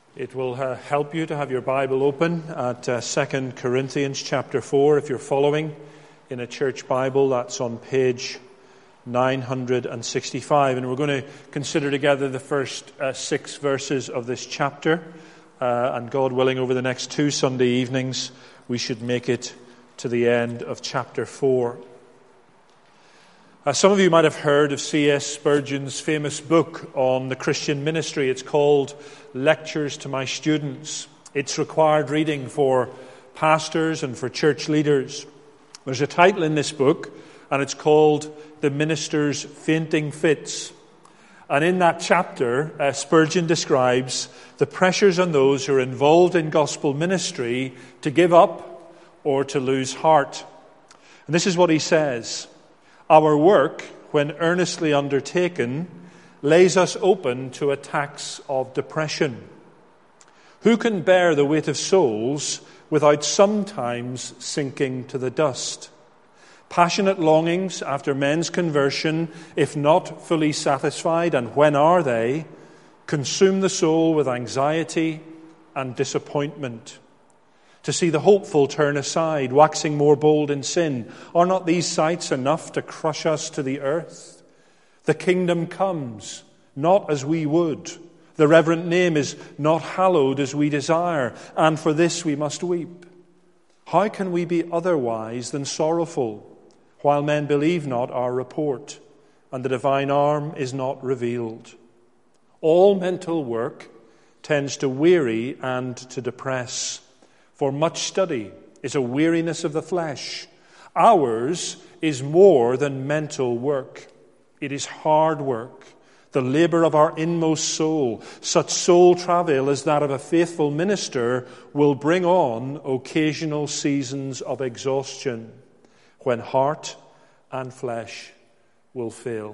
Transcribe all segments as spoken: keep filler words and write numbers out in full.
It will uh, help you to have your Bible open at uh, Second Corinthians chapter four. If you're following in a church Bible, that's on page nine hundred sixty-five. And we're going to consider together the first uh, six verses of this chapter. Uh, and God willing, over the next two Sunday evenings, we should make it to the end of chapter four. Uh, some of you might have heard of C S Spurgeon's famous book on the Christian ministry. It's called Lectures to My Students. It's required reading for pastors and for church leaders. There's a title in this book, and it's called The Minister's Fainting Fits. And in that chapter, uh, Spurgeon describes the pressures on those who are involved in gospel ministry to give up or to lose heart. And this is what he says: our work, when earnestly undertaken, lays us open to attacks of depression. Who can bear the weight of souls without sometimes sinking to the dust? Passionate longings after men's conversion, if not fully satisfied, and when are they, consume the soul with anxiety and disappointment. To see the hopeful turn aside, waxing more bold in sin, are not these sights enough to crush us to the earth? The kingdom comes, not as we would. The reverent name is not hallowed as we desire, and for this we must weep. How can we be otherwise than sorrowful, while men believe not our report, and the divine arm is not revealed? All mental work tends to weary and to depress, for much study is a weariness of the flesh. Ours is more than mental work. It is hard work, the labor of our inmost soul. Such soul travail as that of a faithful minister will bring on occasional seasons of exhaustion, when heart and flesh will fail.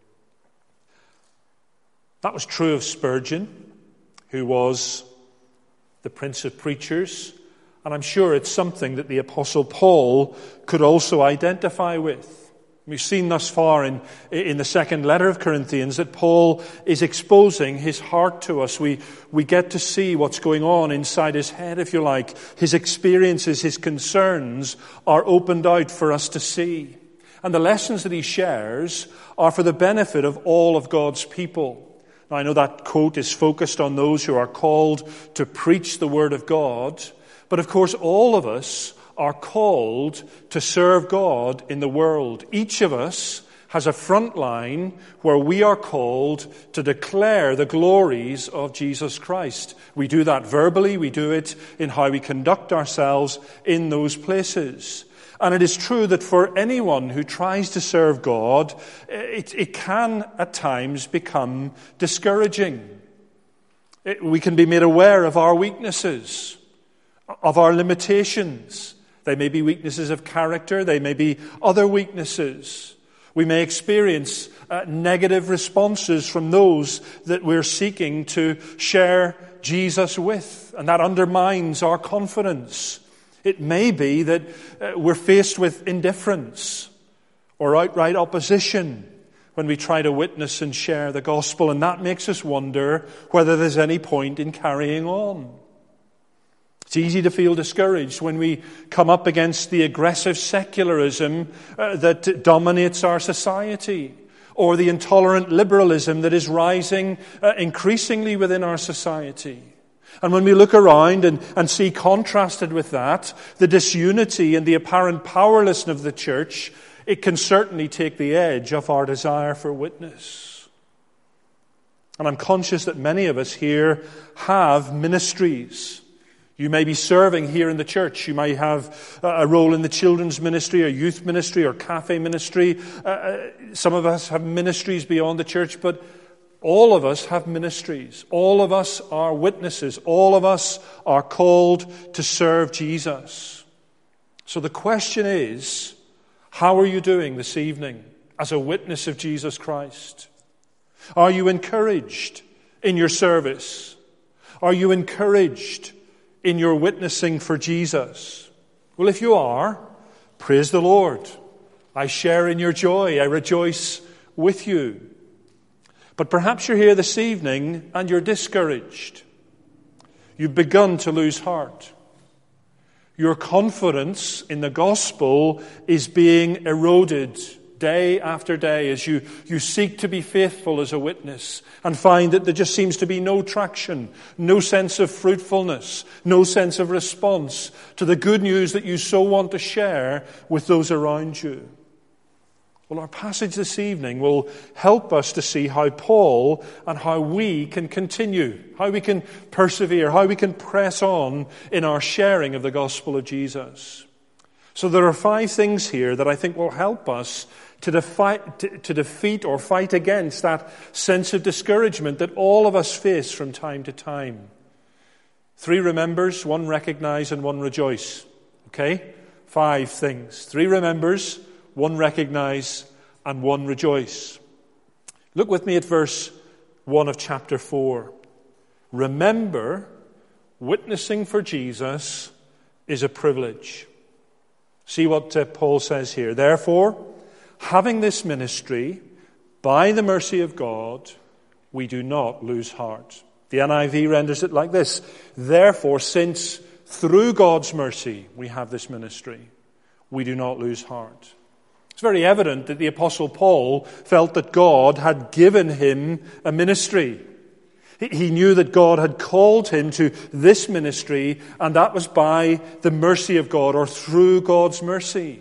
That was true of Spurgeon, who was the Prince of Preachers, and I'm sure it's something that the Apostle Paul could also identify with. We've seen thus far in, in the second letter of Corinthians that Paul is exposing his heart to us. We, we get to see what's going on inside his head, if you like. His experiences, his concerns are opened out for us to see. And the lessons that he shares are for the benefit of all of God's people. Now, I know that quote is focused on those who are called to preach the word of God, but of course all of us are called to serve God in the world. Each of us has a front line where we are called to declare the glories of Jesus Christ. We do that verbally, we do it in how we conduct ourselves in those places. And it is true that for anyone who tries to serve God, it, it can at times become discouraging. It, we can be made aware of our weaknesses, of our limitations. They may be weaknesses of character. They may be other weaknesses. We may experience uh, negative responses from those that we're seeking to share Jesus with, and that undermines our confidence. It may be that uh, we're faced with indifference or outright opposition when we try to witness and share the gospel, and that makes us wonder whether there's any point in carrying on. It's easy to feel discouraged when we come up against the aggressive secularism uh, that dominates our society, or the intolerant liberalism that is rising uh, increasingly within our society. And when we look around and, and see contrasted with that, the disunity and the apparent powerlessness of the church, it can certainly take the edge off our desire for witness. And I'm conscious that many of us here have ministries. You may be serving here in the church. You may have a role in the children's ministry or youth ministry or cafe ministry. Uh, some of us have ministries beyond the church, but all of us have ministries. All of us are witnesses. All of us are called to serve Jesus. So the question is, how are you doing this evening as a witness of Jesus Christ? Are you encouraged in your service? Are you encouraged in your witnessing for Jesus? Well, if you are, praise the Lord. I share in your joy. I rejoice with you. But perhaps you're here this evening and you're discouraged. you've begun to lose heart. Your confidence in the gospel is being eroded day after day as you, you seek to be faithful as a witness and find that there just seems to be no traction, no sense of fruitfulness, no sense of response to the good news that you so want to share with those around you. Well, our passage this evening will help us to see how Paul and how we can continue, how we can persevere, how we can press on in our sharing of the gospel of Jesus. So there are five things here that I think will help us to, defi- to, to defeat or fight against that sense of discouragement that all of us face from time to time. Three remembers, one recognize, and one rejoice. Okay? Five things. Three remembers, one recognize, and one rejoice. Look with me at verse one of chapter four. Remember, witnessing for Jesus is a privilege. See what uh, Paul says here. Therefore, having this ministry, by the mercy of God, we do not lose heart. The N I V renders it like this. Therefore, since through God's mercy we have this ministry, we do not lose heart. It's very evident that the Apostle Paul felt that God had given him a ministry. He knew that God had called him to this ministry, and that was by the mercy of God, or through God's mercy.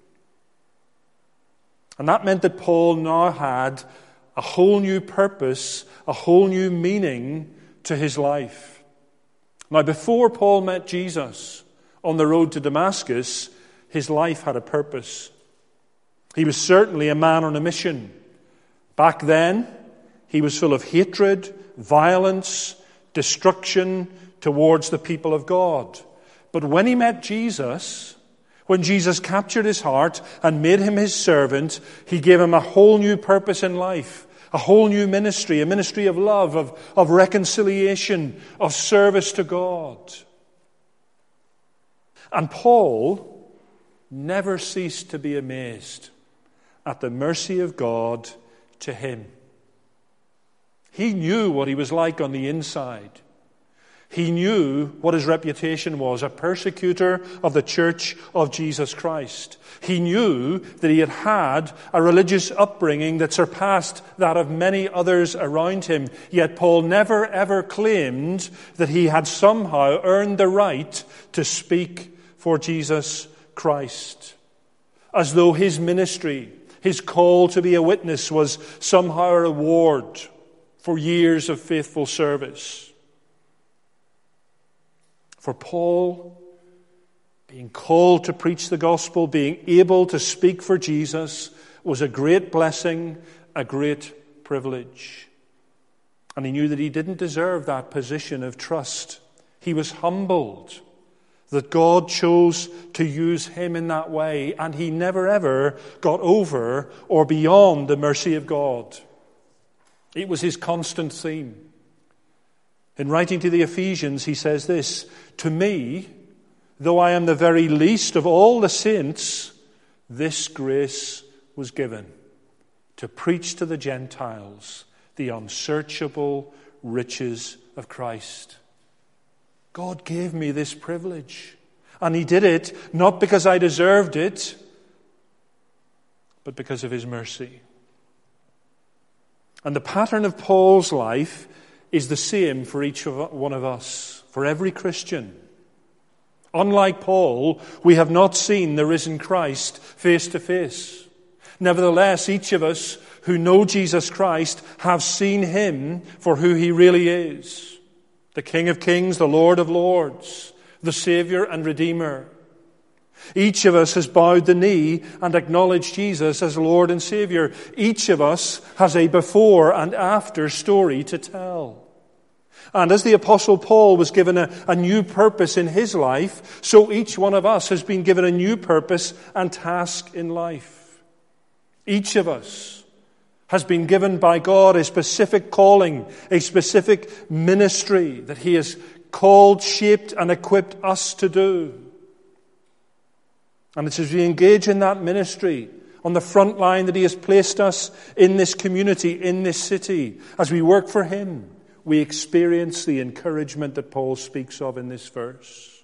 And that meant that Paul now had a whole new purpose, a whole new meaning to his life. Now, before Paul met Jesus on the road to Damascus, his life had a purpose. He was certainly a man on a mission. Back then, he was full of hatred, violence, destruction towards the people of God. But when he met Jesus, when Jesus captured his heart and made him his servant, he gave him a whole new purpose in life, a whole new ministry, a ministry of love, of, of reconciliation, of service to God. And Paul never ceased to be amazed at the mercy of God to him. He knew what he was like on the inside. He knew what his reputation was, a persecutor of the church of Jesus Christ. He knew that he had had a religious upbringing that surpassed that of many others around him. Yet Paul never ever claimed that he had somehow earned the right to speak for Jesus Christ, as though his ministry, his call to be a witness, was somehow a reward for years of faithful service. For Paul, being called to preach the gospel, being able to speak for Jesus, was a great blessing, a great privilege. And he knew that he didn't deserve that position of trust. He was humbled that God chose to use him in that way, and he never ever got over or beyond the mercy of God. It was his constant theme. In writing to the Ephesians, he says this, "To me, though I am the very least of all the saints, this grace was given, to preach to the Gentiles the unsearchable riches of Christ." God gave me this privilege, and he did it not because I deserved it, but because of his mercy. And the pattern of Paul's life is the same for each of one of us, for every Christian. Unlike Paul, we have not seen the risen Christ face to face. Nevertheless, each of us who know Jesus Christ have seen him for who he really is. The King of Kings, the Lord of Lords, the Savior and Redeemer. Each of us has bowed the knee and acknowledged Jesus as Lord and Savior. Each of us has a before and after story to tell. And as the Apostle Paul was given a, a new purpose in his life, so each one of us has been given a new purpose and task in life. Each of us has been given by God a specific calling, a specific ministry that he has called, shaped, and equipped us to do. And it's as we engage in that ministry on the front line that he has placed us in this community, in this city, as we work for him, we experience the encouragement that Paul speaks of in this verse.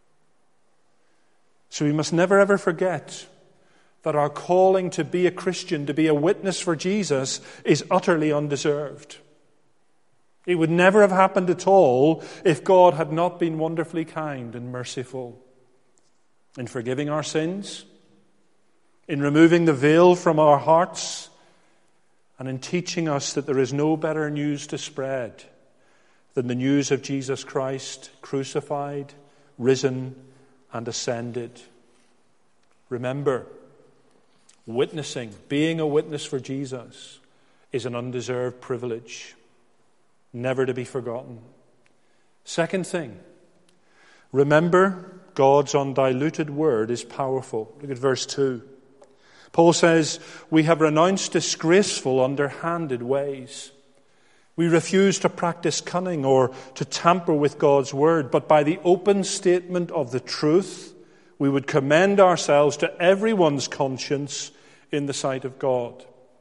So we must never ever forget that our calling to be a Christian, to be a witness for Jesus, is utterly undeserved. It would never have happened at all if God had not been wonderfully kind and merciful in forgiving our sins, in removing the veil from our hearts, and in teaching us that there is no better news to spread than the news of Jesus Christ, crucified, risen, and ascended. Remember, witnessing, being a witness for Jesus, is an undeserved privilege, never to be forgotten. Second thing, remember God's undiluted word is powerful. Look at verse two. Paul says, we have renounced disgraceful, underhanded ways. We refuse to practice cunning or to tamper with God's word, but by the open statement of the truth, we would commend ourselves to everyone's conscience in the sight of God.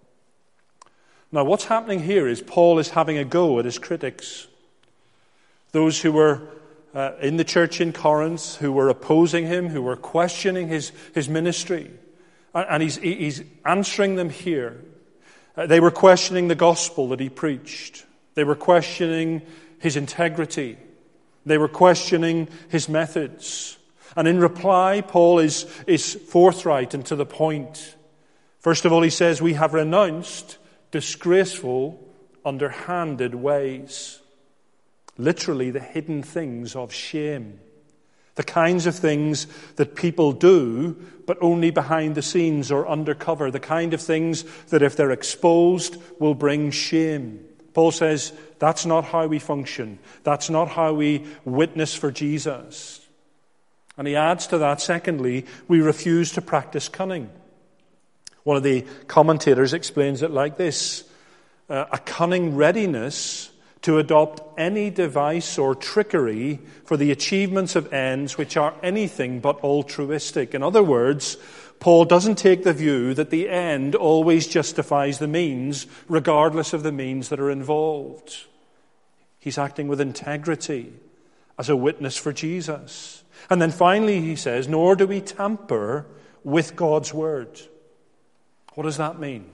Now, what's happening here is Paul is having a go at his critics. Those who were uh, in the church in Corinth, who were opposing him, who were questioning his, his ministry. And he's, he's answering them here. Uh, they were questioning the gospel that he preached. They were questioning his integrity. They were questioning his methods. And in reply, Paul is, is forthright and to the point. First of all, he says, we have renounced disgraceful, underhanded ways. Literally, the hidden things of shame. The kinds of things that people do, but only behind the scenes or undercover. The kind of things that, if they're exposed, will bring shame. Paul says, that's not how we function. That's not how we witness for Jesus. And he adds to that, secondly, we refuse to practice cunning. One of the commentators explains it like this. Uh, a cunning readiness to adopt any device or trickery for the achievements of ends which are anything but altruistic. In other words, Paul doesn't take the view that the end always justifies the means, regardless of the means that are involved. He's acting with integrity as a witness for Jesus. And then finally he says, nor do we tamper with God's word. What does that mean?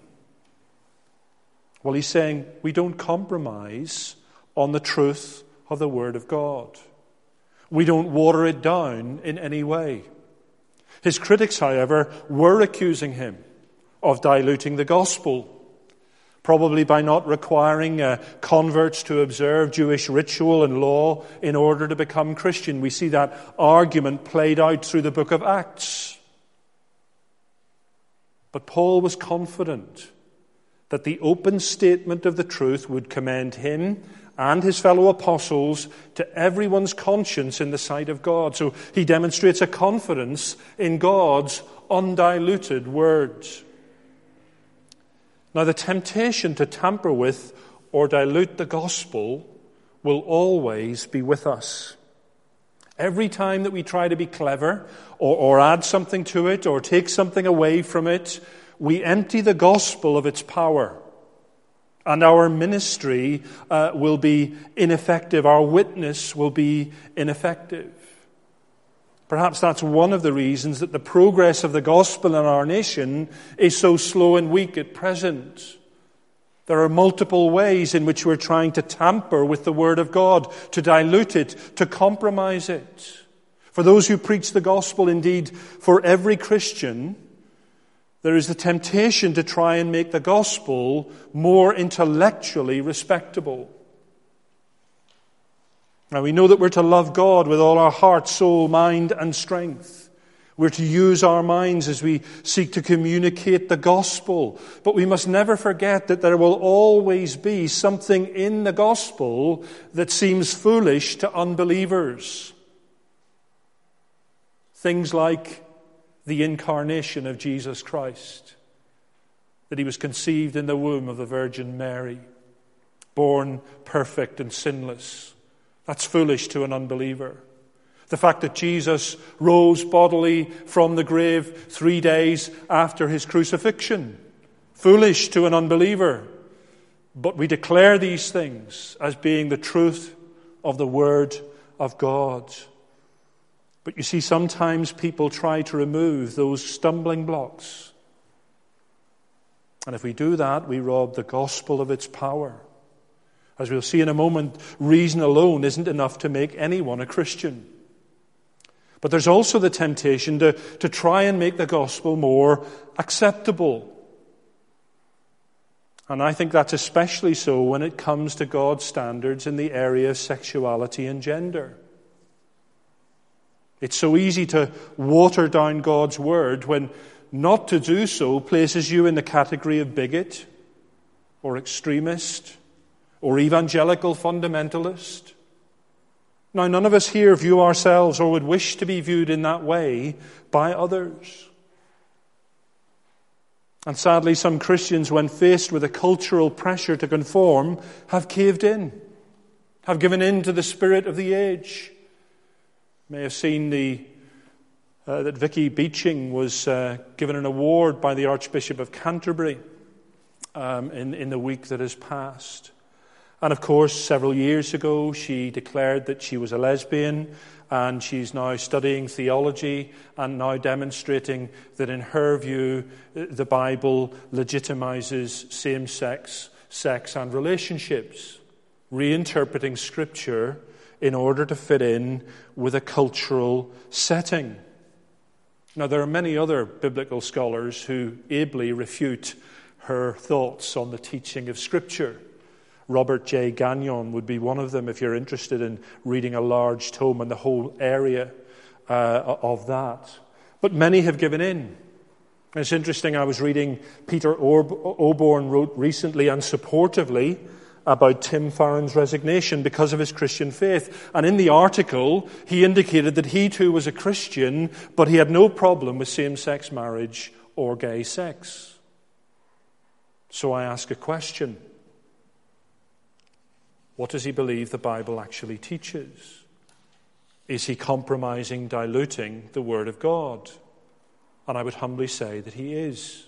Well, he's saying we don't compromise on the truth of the Word of God. We don't water it down in any way. His critics, however, were accusing him of diluting the gospel, probably by not requiring uh, converts to observe Jewish ritual and law in order to become Christian. We see that argument played out through the book of Acts. But Paul was confident that the open statement of the truth would commend him and his fellow apostles to everyone's conscience in the sight of God. So he demonstrates a confidence in God's undiluted word. Now, the temptation to tamper with or dilute the gospel will always be with us. Every time that we try to be clever or, or add something to it or take something away from it, we empty the gospel of its power. And our ministry uh, will be ineffective. Our witness will be ineffective. Perhaps that's one of the reasons that the progress of the gospel in our nation is so slow and weak at present. There are multiple ways in which we're trying to tamper with the Word of God, to dilute it, to compromise it. For those who preach the gospel, indeed, for every Christian, there is the temptation to try and make the gospel more intellectually respectable. Now, we know that we're to love God with all our heart, soul, mind, and strength. We're to use our minds as we seek to communicate the gospel. But we must never forget that there will always be something in the gospel that seems foolish to unbelievers. Things like the incarnation of Jesus Christ, that he was conceived in the womb of the Virgin Mary, born perfect and sinless. That's foolish to an unbeliever. The fact that Jesus rose bodily from the grave three days after his crucifixion, foolish to an unbeliever, But we declare these things as being the truth of the Word of God. But you see, sometimes people try to remove those stumbling blocks. And if we do that, we rob the gospel of its power. As we'll see in a moment, reason alone isn't enough to make anyone a Christian. But there's also the temptation to, to try and make the gospel more acceptable. And I think that's especially so when it comes to God's standards in the area of sexuality and gender. It's so easy to water down God's word when not to do so places you in the category of bigot or extremist or evangelical fundamentalist. Now, none of us here view ourselves or would wish to be viewed in that way by others. And sadly, some Christians, when faced with a cultural pressure to conform, have caved in, have given in to the spirit of the age. You may have seen the uh, that Vicky Beeching was uh, given an award by the Archbishop of Canterbury um, in, in the week that has passed. And of course, several years ago, she declared that she was a lesbian, and she's now studying theology and now demonstrating that in her view, the Bible legitimizes same-sex sex and relationships, reinterpreting Scripture in order to fit in with a cultural setting. Now, there are many other biblical scholars who ably refute her thoughts on the teaching of Scripture. Robert J. Gagnon would be one of them if you're interested in reading a large tome on the whole area uh, of that. But many have given in. And it's interesting, I was reading Peter Oborne wrote recently and supportively about Tim Farron's resignation because of his Christian faith. And in the article, he indicated that he too was a Christian, but he had no problem with same-sex marriage or gay sex. So I ask a question. What does he believe the Bible actually teaches? Is he compromising, diluting the Word of God? And I would humbly say that he is.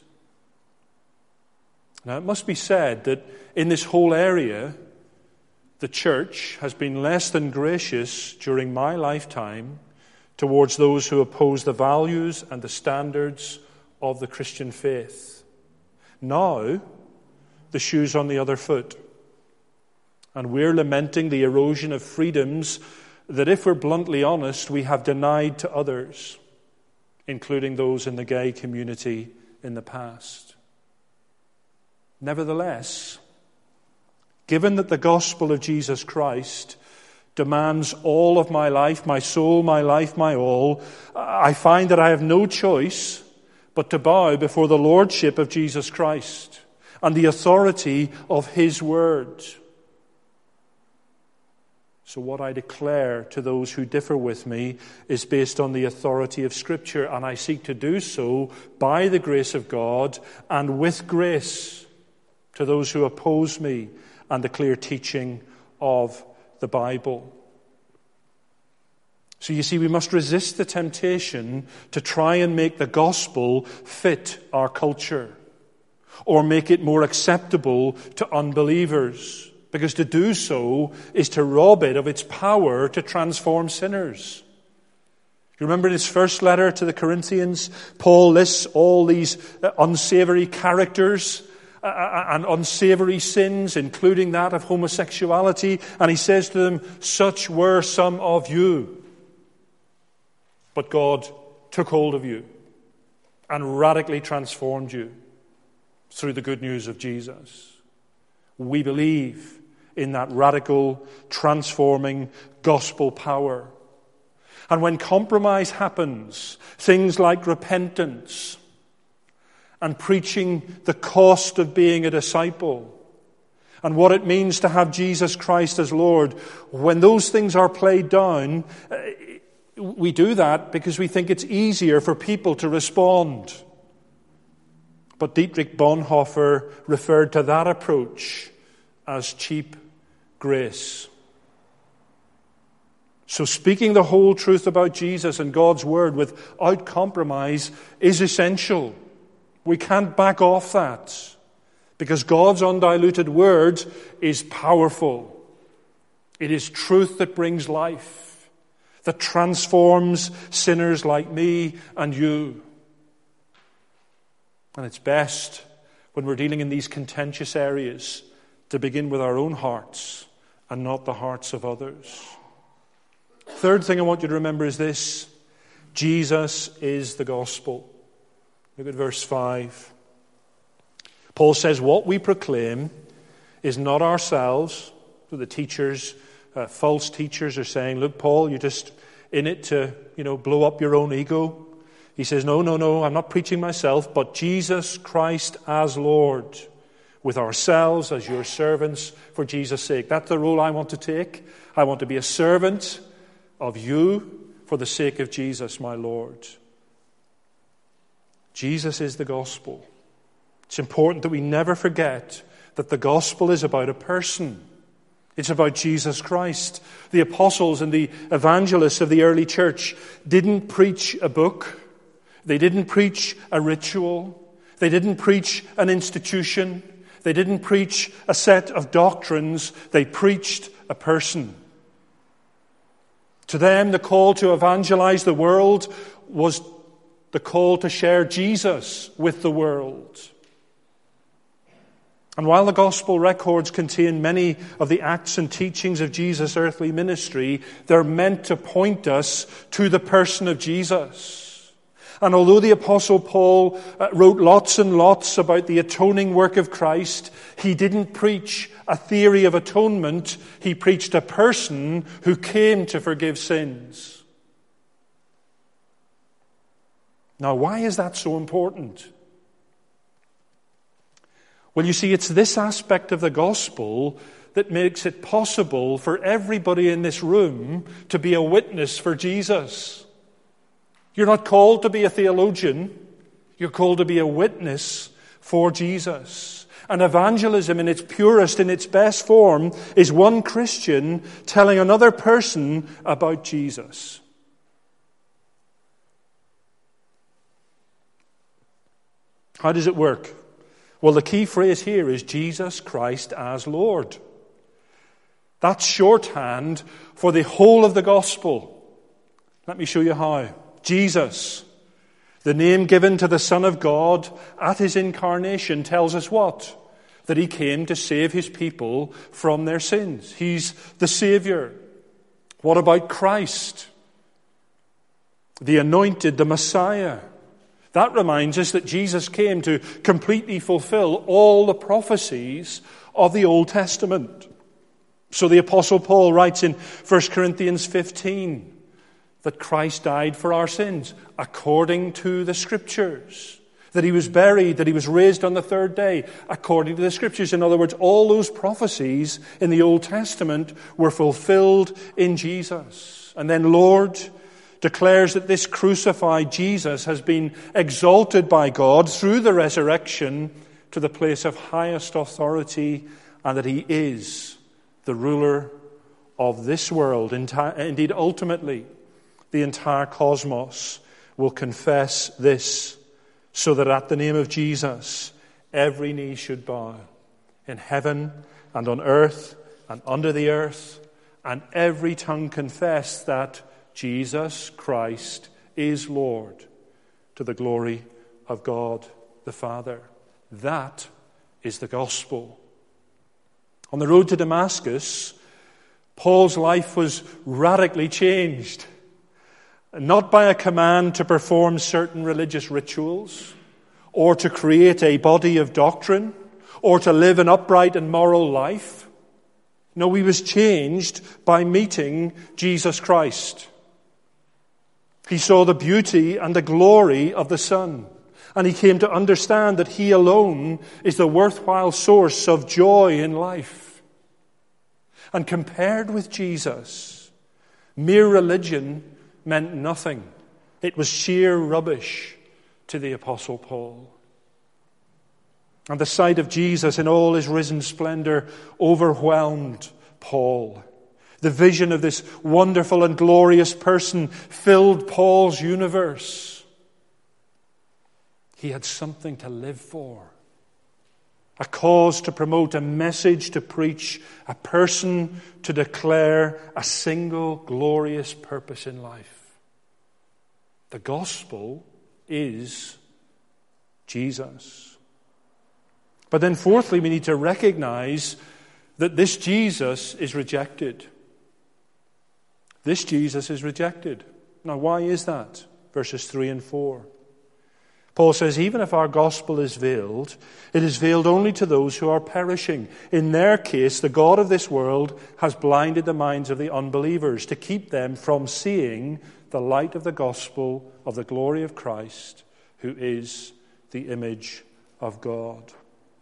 Now, it must be said that in this whole area, the church has been less than gracious during my lifetime towards those who oppose the values and the standards of the Christian faith. Now, the shoe's on the other foot. And we're lamenting the erosion of freedoms that, if we're bluntly honest, we have denied to others, including those in the gay community in the past. Nevertheless, given that the gospel of Jesus Christ demands all of my life, my soul, my life, my all, I find that I have no choice but to bow before the lordship of Jesus Christ and the authority of His word. So what I declare to those who differ with me is based on the authority of Scripture, and I seek to do so by the grace of God and with grace to those who oppose me and the clear teaching of the Bible. So you see, we must resist the temptation to try and make the gospel fit our culture or make it more acceptable to unbelievers. Because to do so is to rob it of its power to transform sinners. You remember in his first letter to the Corinthians, Paul lists all these unsavory characters and unsavory sins, including that of homosexuality. And he says to them, such were some of you. But God took hold of you and radically transformed you through the good news of Jesus. We believe in that radical, transforming gospel power. And when compromise happens, things like repentance and preaching the cost of being a disciple and what it means to have Jesus Christ as Lord, when those things are played down, we do that because we think it's easier for people to respond. But Dietrich Bonhoeffer referred to that approach as cheap grace. So speaking the whole truth about Jesus and God's Word without compromise is essential. We can't back off that Because God's undiluted word is powerful. It is truth that brings life, that transforms sinners like me and you. And it's best, when we're dealing in these contentious areas, to begin with our own hearts and not the hearts of others. Third thing I want you to remember is this: Jesus is the gospel. Look at verse five. Paul says, what we proclaim is not ourselves. So the teachers, uh, false teachers are saying, look, Paul, you're just in it to, you know, blow up your own ego. He says, no, no, no, I'm not preaching myself, but Jesus Christ as Lord, with ourselves as your servants for Jesus' sake. That's the role I want to take. I want to be a servant of you for the sake of Jesus, my Lord. Jesus is the gospel. It's important that we never forget that the gospel is about a person. It's about Jesus Christ. The apostles and the evangelists of the early church didn't preach a book. They didn't preach a ritual. They didn't preach an institution. They didn't preach a set of doctrines. They preached a person. To them, the call to evangelize the world was the call to share Jesus with the world. And while the gospel records contain many of the acts and teachings of Jesus' earthly ministry, they're meant to point us to the person of Jesus. And although the Apostle Paul wrote lots and lots about the atoning work of Christ, he didn't preach a theory of atonement. He preached a person who came to forgive sins. Now, why is that so important? Well, you see, it's this aspect of the gospel that makes it possible for everybody in this room to be a witness for Jesus. You're not called to be a theologian. You're called to be a witness for Jesus. And evangelism in its purest, in its best form, is one Christian telling another person about Jesus. How does it work? Well, the key phrase here is Jesus Christ as Lord. That's shorthand for the whole of the gospel. Let me show you how. Jesus, the name given to the Son of God at his incarnation, tells us what? That he came to save his people from their sins. He's the Savior. What about Christ? The anointed, the Messiah. That reminds us that Jesus came to completely fulfill all the prophecies of the Old Testament. So the Apostle Paul writes in First Corinthians fifteen that Christ died for our sins according to the Scriptures. That he was buried, that he was raised on the third day according to the Scriptures. In other words, all those prophecies in the Old Testament were fulfilled in Jesus. And then Lord declares that this crucified Jesus has been exalted by God through the resurrection to the place of highest authority, and that he is the ruler of this world. Indeed, ultimately, the entire cosmos will confess this, so that at the name of Jesus, every knee should bow in heaven and on earth and under the earth, and every tongue confess that Jesus Christ is Lord, to the glory of God the Father. That is the gospel. On the road to Damascus, Paul's life was radically changed. Not by a command to perform certain religious rituals, or to create a body of doctrine, or to live an upright and moral life. No, he was changed by meeting Jesus Christ. He saw the beauty and the glory of the Son, and he came to understand that he alone is the worthwhile source of joy in life. And compared with Jesus, mere religion meant nothing. It was sheer rubbish to the Apostle Paul. And the sight of Jesus in all his risen splendor overwhelmed Paul. The vision of this wonderful and glorious person filled Paul's universe. He had something to live for. a cause to promote, a message to preach, a person to declare a single glorious purpose in life. The gospel is Jesus. But then fourthly, we need to recognize that this Jesus is rejected. This Jesus is rejected. Now, why is that? Verses three and four. Paul says, even if our gospel is veiled, it is veiled only to those who are perishing. In their case, the God of this world has blinded the minds of the unbelievers to keep them from seeing the light of the gospel of the glory of Christ, who is the image of God.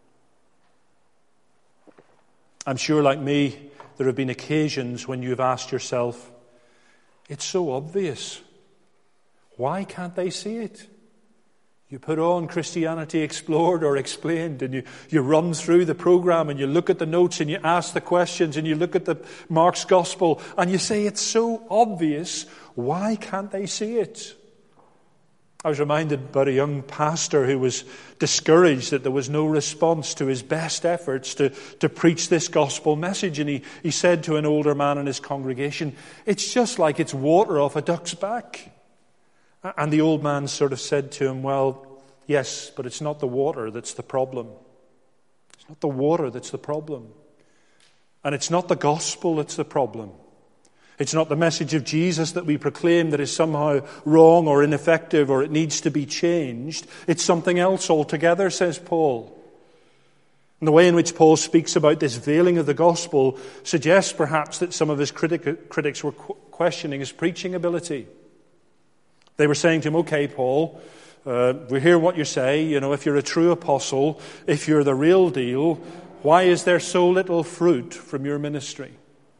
I'm sure, like me, there have been occasions when you've asked yourself, it's so obvious. Why can't they see it? You put on Christianity Explored or Explained, and you, you run through the program and you look at the notes and you ask the questions and you look at the Mark's Gospel and you say, it's so obvious. Why can't they see it? I was reminded about a young pastor who was discouraged that there was no response to his best efforts to, to preach this gospel message. And he, he said to an older man in his congregation, it's just like it's water off a duck's back. And the old man sort of said to him, well, yes, but it's not the water that's the problem. It's not the water that's the problem. And it's not the gospel that's the problem. It's not the message of Jesus that we proclaim that is somehow wrong or ineffective or it needs to be changed. It's something else altogether, says Paul. And the way in which Paul speaks about this veiling of the gospel suggests perhaps that some of his critic, critics were qu- questioning his preaching ability. They were saying to him, okay, Paul, uh, we hear what you say. You know, if you're a true apostle, if you're the real deal, why is there so little fruit from your ministry?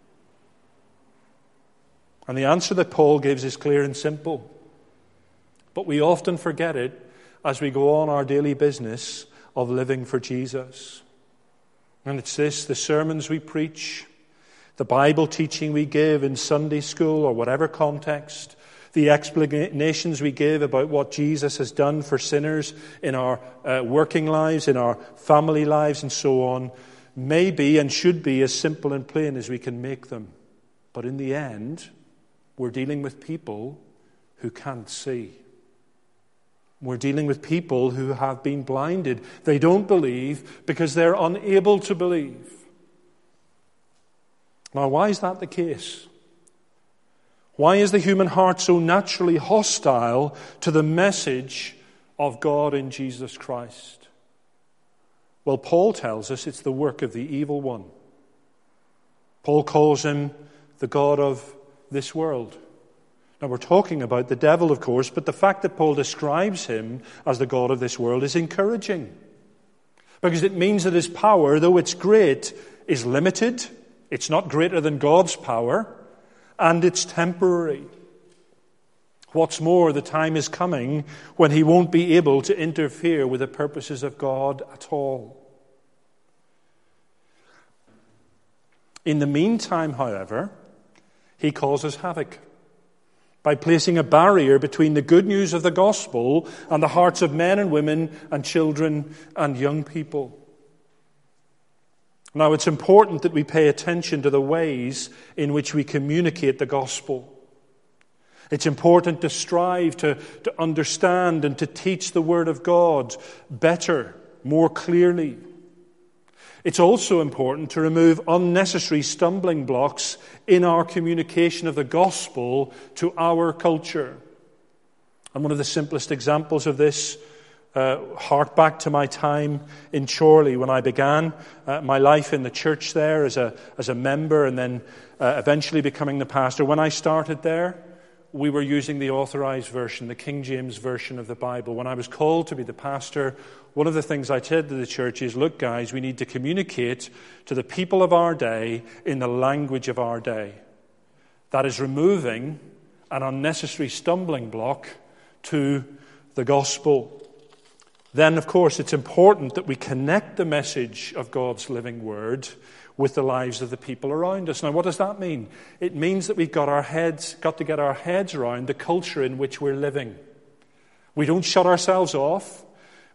And the answer that Paul gives is clear and simple. But we often forget it as we go on our daily business of living for Jesus. And it's this, the sermons we preach, the Bible teaching we give in Sunday school or whatever context, the explanations we give about what Jesus has done for sinners in our uh, working lives, in our family lives, and so on, may be and should be as simple and plain as we can make them. But in the end, we're dealing with people who can't see. We're dealing with people who have been blinded. They don't believe because they're unable to believe. Now, why is that the case? Why is the human heart so naturally hostile to the message of God in Jesus Christ? Well, Paul tells us it's the work of the evil one. Paul calls him the God of this world. Now, we're talking about the devil, of course, but the fact that Paul describes him as the God of this world is encouraging. Because it means that his power, though it's great, is limited. It's not greater than God's power. And it's temporary. What's more, the time is coming when he won't be able to interfere with the purposes of God at all. In the meantime, however, he causes havoc by placing a barrier between the good news of the gospel and the hearts of men and women and children and young people. Now, it's important that we pay attention to the ways in which we communicate the gospel. It's important to strive to, to understand and to teach the Word of God better, more clearly. It's also important to remove unnecessary stumbling blocks in our communication of the gospel to our culture. And one of the simplest examples of this Uh, hark back to my time in Chorley when I began uh, my life in the church there as a as a member and then uh, eventually becoming the pastor. When I started there, we were using the Authorized Version, the King James Version of the Bible. When I was called to be the pastor, one of the things I said to the church is, look guys, we need to communicate to the people of our day in the language of our day. That is removing an unnecessary stumbling block to the gospel. Then, of course, it's important that we connect the message of God's living word with the lives of the people around us. Now, what does that mean? It means that we've got our heads, got to get our heads around the culture in which we're living. We don't shut ourselves off.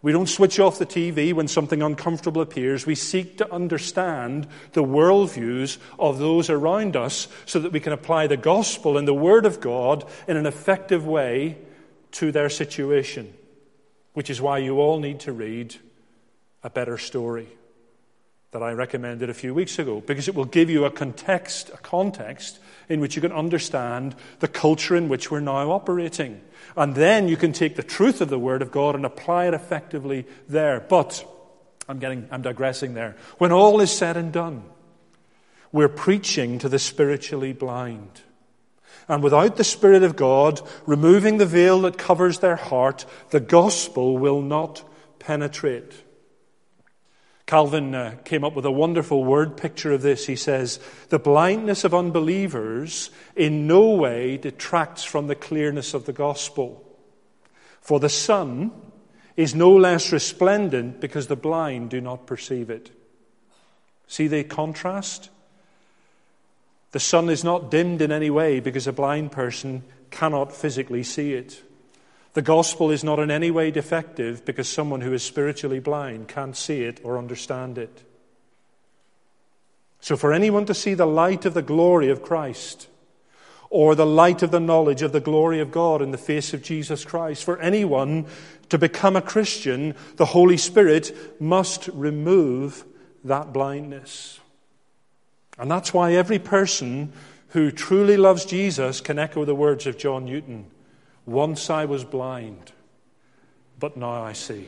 We don't switch off the T V when something uncomfortable appears. We seek to understand the worldviews of those around us so that we can apply the gospel and the word of God in an effective way to their situation, which is why you all need to read A Better Story that I recommended a few weeks ago, because it will give you a context, a context in which you can understand the culture in which we're now operating. And then you can take the truth of the Word of God and apply it effectively there. But, I'm getting, I'm digressing there. When all is said and done, we're preaching to the spiritually blind. And without the Spirit of God removing the veil that covers their heart, the gospel will not penetrate. Calvin uh, came up with a wonderful word picture of this. He says, the blindness of unbelievers in no way detracts from the clearness of the gospel. For the sun is no less resplendent because the blind do not perceive it. See the contrast? The sun is not dimmed in any way because a blind person cannot physically see it. The gospel is not in any way defective because someone who is spiritually blind can't see it or understand it. So for anyone to see the light of the glory of Christ, or the light of the knowledge of the glory of God in the face of Jesus Christ, for anyone to become a Christian, the Holy Spirit must remove that blindness. And that's why every person who truly loves Jesus can echo the words of John Newton. Once I was blind, but now I see.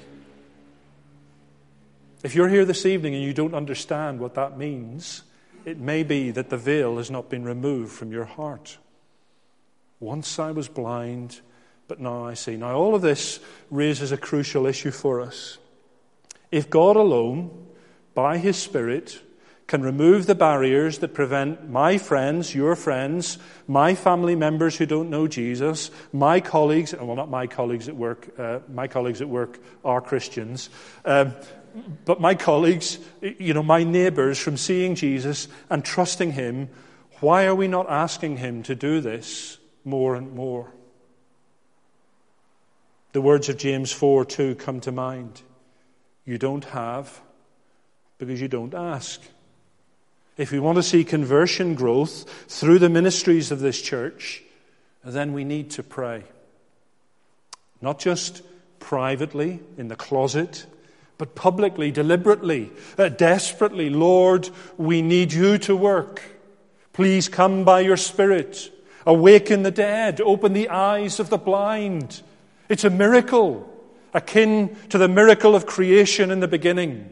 If you're here this evening and you don't understand what that means, it may be that the veil has not been removed from your heart. Once I was blind, but now I see. Now all of this raises a crucial issue for us. If God alone, by His Spirit, can remove the barriers that prevent my friends, your friends, my family members who don't know Jesus, my colleagues, well, not my colleagues at work, uh, my colleagues at work are Christians, um, but my colleagues, you know, my neighbors from seeing Jesus and trusting Him, why are we not asking Him to do this more and more? The words of James four two come to mind. You don't have because you don't ask. If we want to see conversion growth through the ministries of this church, then we need to pray. Not just privately in the closet, but publicly, deliberately, uh, desperately. Lord, we need you to work. Please come by your Spirit. Awaken the dead. Open the eyes of the blind. It's a miracle, akin to the miracle of creation in the beginning.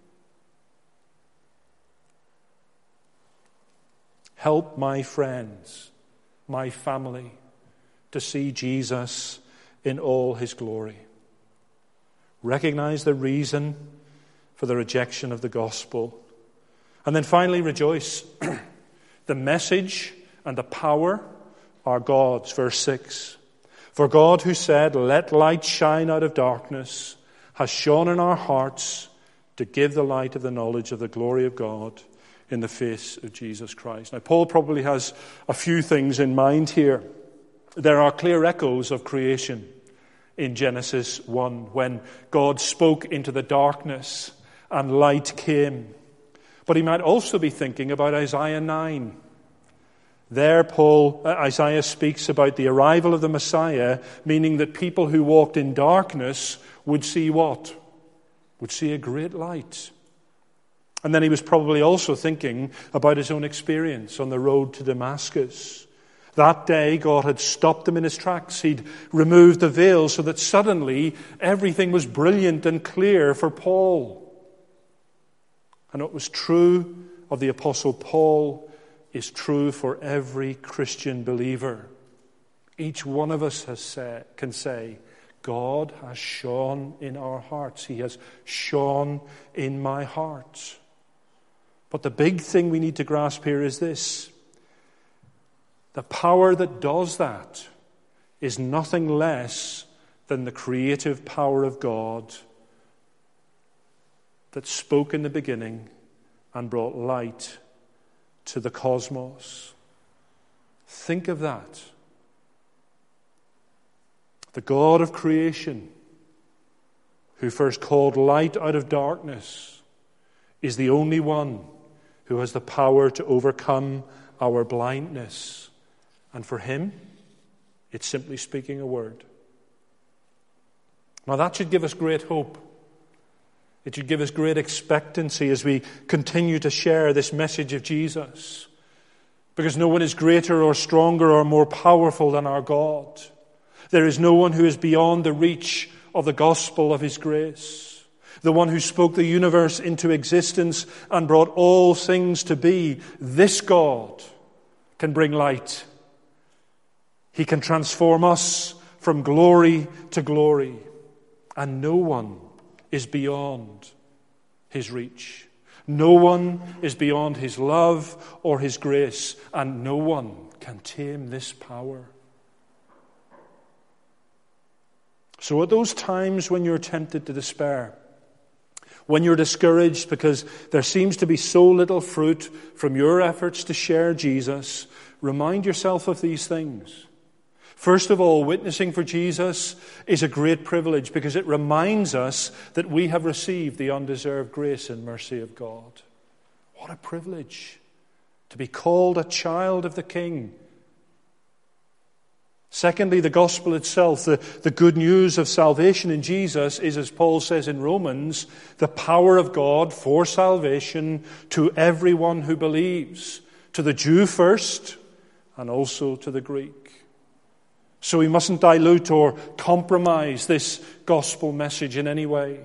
Help my friends, my family, to see Jesus in all His glory. Recognize the reason for the rejection of the gospel. And then finally rejoice. The message and the power are God's. Verse six. For God who said, let light shine out of darkness, has shone in our hearts to give the light of the knowledge of the glory of God in the face of Jesus Christ. Now, Paul probably has a few things in mind here. There are clear echoes of creation in Genesis one, when God spoke into the darkness and light came. But he might also be thinking about Isaiah nine. There, Paul, uh, Isaiah speaks about the arrival of the Messiah, meaning that people who walked in darkness would see what? Would see a great light. And then he was probably also thinking about his own experience on the road to Damascus. That day, God had stopped him in his tracks. He'd removed the veil so that suddenly everything was brilliant and clear for Paul. And what was true of the Apostle Paul is true for every Christian believer. Each one of us has said, can say, God has shone in our hearts. He has shone in my heart. But the big thing we need to grasp here is this. The power that does that is nothing less than the creative power of God that spoke in the beginning and brought light to the cosmos. Think of that. The God of creation, who first called light out of darkness, is the only one who has the power to overcome our blindness. And for him, it's simply speaking a word. Now that should give us great hope. It should give us great expectancy as we continue to share this message of Jesus. Because no one is greater or stronger or more powerful than our God. There is no one who is beyond the reach of the gospel of his grace. The one who spoke the universe into existence and brought all things to be. This God can bring light. He can transform us from glory to glory. And no one is beyond his reach. No one is beyond his love or his grace. And no one can tame this power. So at those times when you're tempted to despair, when you're discouraged because there seems to be so little fruit from your efforts to share Jesus, remind yourself of these things. First of all, witnessing for Jesus is a great privilege because it reminds us that we have received the undeserved grace and mercy of God. What a privilege to be called a child of the King. Secondly, the gospel itself, the, the good news of salvation in Jesus is, as Paul says in Romans, the power of God for salvation to everyone who believes, to the Jew first and also to the Greek. So we mustn't dilute or compromise this gospel message in any way.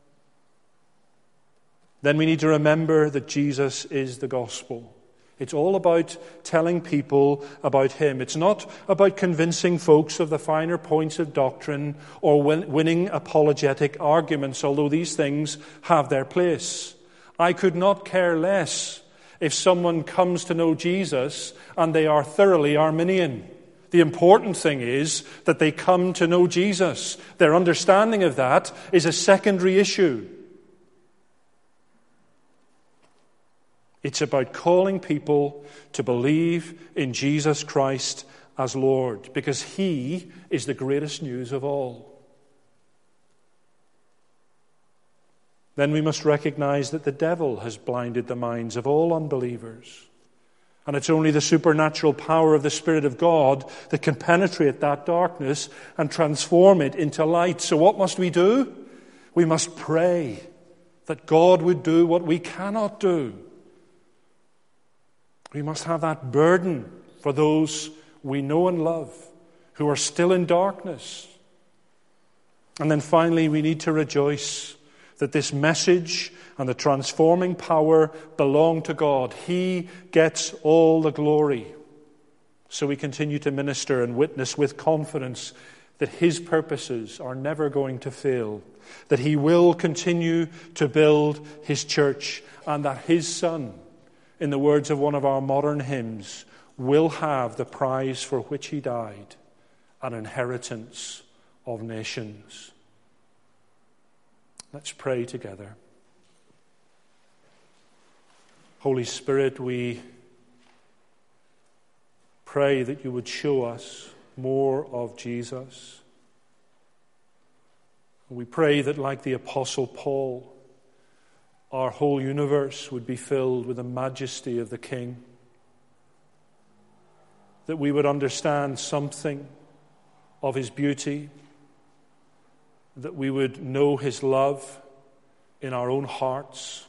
Then we need to remember that Jesus is the gospel. It's all about telling people about him. It's not about convincing folks of the finer points of doctrine or win- winning apologetic arguments, although these things have their place. I could not care less if someone comes to know Jesus and they are thoroughly Arminian. The important thing is that they come to know Jesus. Their understanding of that is a secondary issue. It's about calling people to believe in Jesus Christ as Lord, because he is the greatest news of all. Then we must recognize that the devil has blinded the minds of all unbelievers. And it's only the supernatural power of the Spirit of God that can penetrate that darkness and transform it into light. So what must we do? We must pray that God would do what we cannot do. We must have that burden for those we know and love who are still in darkness. And then finally, we need to rejoice that this message and the transforming power belong to God. He gets all the glory. So we continue to minister and witness with confidence that his purposes are never going to fail, that he will continue to build his church, and that his Son, in the words of one of our modern hymns, will have the prize for which he died, an inheritance of nations. Let's pray together. Holy Spirit, we pray that you would show us more of Jesus. We pray that, like the Apostle Paul, our whole universe would be filled with the majesty of the King. That we would understand something of his beauty. That we would know his love in our own hearts.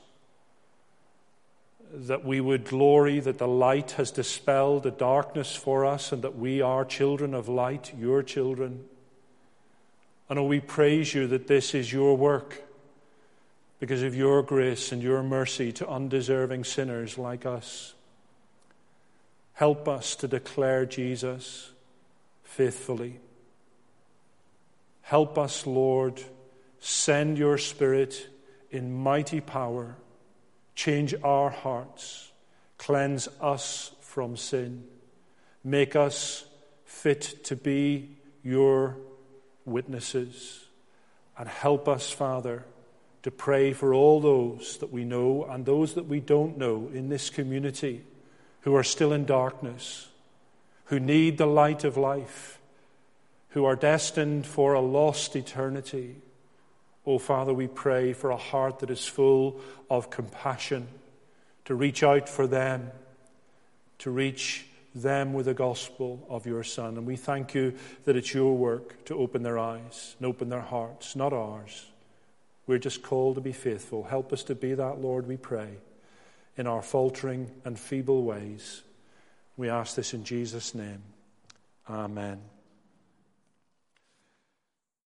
That we would glory that the light has dispelled the darkness for us and that we are children of light, your children. And oh, we praise you that this is your work because of your grace and your mercy to undeserving sinners like us. Help us to declare Jesus faithfully. Help us, Lord, send your Spirit in mighty power. Change our hearts. Cleanse us from sin. Make us fit to be your witnesses. And help us, Father, to pray for all those that we know and those that we don't know in this community who are still in darkness, who need the light of life, who are destined for a lost eternity. Oh, Father, we pray for a heart that is full of compassion, to reach out for them, to reach them with the gospel of your Son. And we thank you that it's your work to open their eyes and open their hearts, not ours. We're just called to be faithful. Help us to be that, Lord, we pray, in our faltering and feeble ways. We ask this in Jesus' name. Amen.